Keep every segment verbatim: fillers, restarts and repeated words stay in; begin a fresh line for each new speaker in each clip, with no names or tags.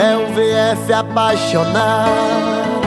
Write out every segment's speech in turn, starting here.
é o V F apaixonado.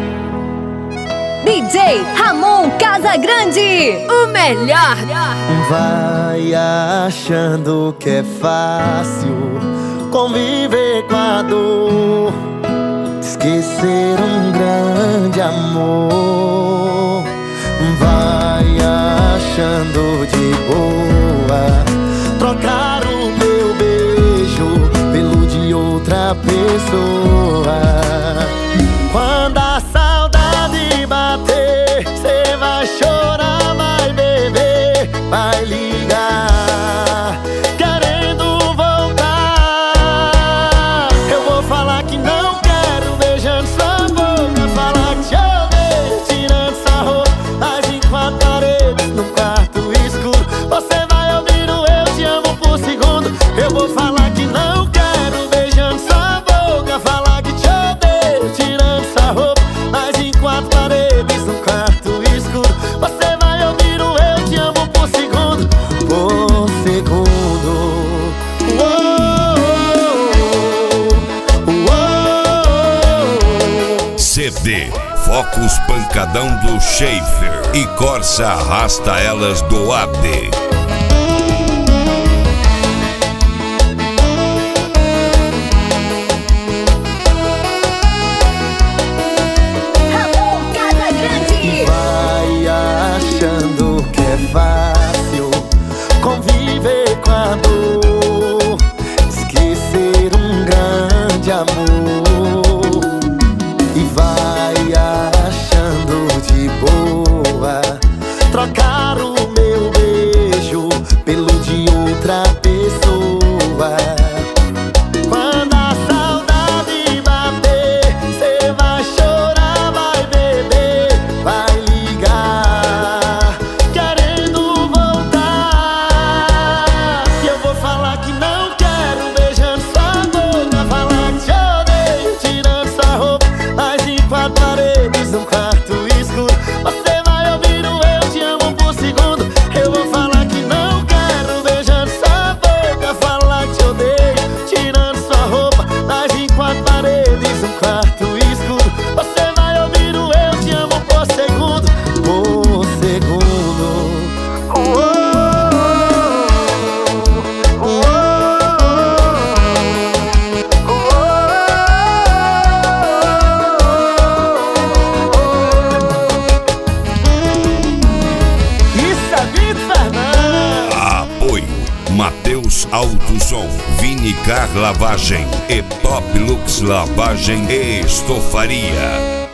D J Ramon Casagrande, o melhor.
Vai achando que é fácil conviver com a dor, esquecer um grande amor. Vai achando de boa trocar o meu beijo pelo de outra pessoa. Quando a saudade bater, cê vai chorar, vai beber, vai ligar querendo voltar. Eu vou falar que não quero, beijando sua boca, falar que te odeio, tirando sua roupa, mas em quatro paredes, num quarto escuro, você vai ouvir o eu te amo por segundo. Eu vou falar que não quero, beijando sua boca, falar que te odeio, tirando sua roupa, mas em quatro paredes, num quarto escuro, você vai ouvir o eu te amo por segundo, por segundo. Uou, uou.
C D Focus Pancadão do Schaefer e Corsa Arrasta Elas do A D.
Ramon Casagrande.
Vai achando que é fácil conviver com a dor, esquecer um grande amor. E vai achando de boa trocar o meu beijo pelo de outra pessoa. Quando a saudade bater, cê vai chorar, vai beber, vai ligar querendo voltar. E eu vou falar que não quero, beijando sua boca, falar que te odeio, tirando sua roupa, mas em quatro paredes, num quarto escuro, você vai ouvir o eu te amo por segundo. Eu vou falar que não quero, beijando sua boca, falar que te odeio, tirando sua roupa, mas em quatro paredes, num quarto escuro, você vai ouvir o eu te amo por segundo, por segundo. Uou, uou, Isso é Vitor Fernandes.
Apoio Matheus Autosom, Vinicar Lavagem e Top Lux Lavagem e Estofaria.